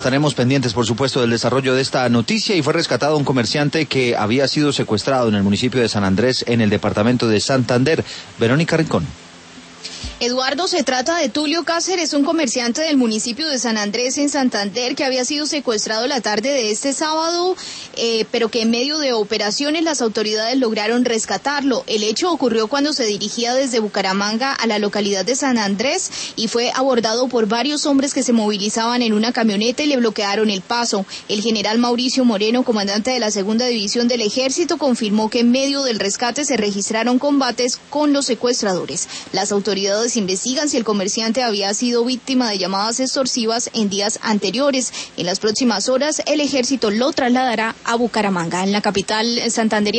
Estaremos pendientes, por supuesto, del desarrollo de esta noticia. Y fue rescatado un comerciante que había sido secuestrado en el municipio de San Andrés, en el departamento de Santander. Verónica Rincón. Eduardo, se trata de Tulio Cáceres, un comerciante del municipio de San Andrés en Santander que había sido secuestrado la tarde de este sábado, pero que en medio de operaciones las autoridades lograron rescatarlo. El hecho ocurrió cuando se dirigía desde Bucaramanga a la localidad de San Andrés y fue abordado por varios hombres que se movilizaban en una camioneta y le bloquearon el paso. El general Mauricio Moreno, comandante de la Segunda División del Ejército, confirmó que en medio del rescate se registraron combates con los secuestradores. Las autoridades investigan si el comerciante había sido víctima de llamadas extorsivas en días anteriores. En las próximas horas, el ejército lo trasladará a Bucaramanga, en la capital santandereana.